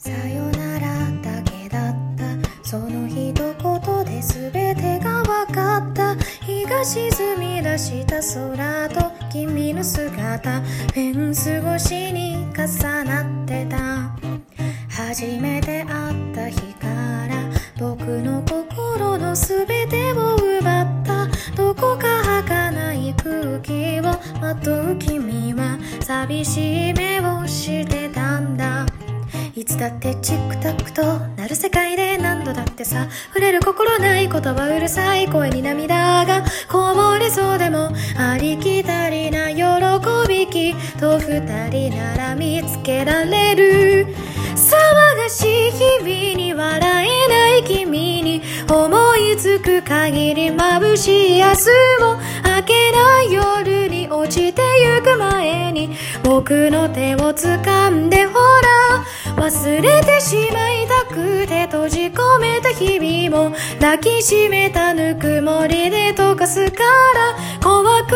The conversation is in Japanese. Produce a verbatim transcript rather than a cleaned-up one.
さよならだけだった、その一言で全てが分かった。日が沈み出した空と君の姿、フェンス越しに重なってた。初めて会った日から僕の心の全てを奪った。どこか儚い空気をまとう君は寂しい目をしてたんだ。いつだってチックタックとなる世界で何度だってさ、触れる心ない言葉うるさい声に涙がこぼれそうでも、ありきたりな喜びきっと二人なら見つけられる。騒がしい日々に笑えない君に思いつく限り眩しい明日も明けない夜に落ちてゆく前に僕の手を掴んでほら、忘れてしまいたくて閉じ込めた日々も抱きしめたぬくもりで溶かすから、怖く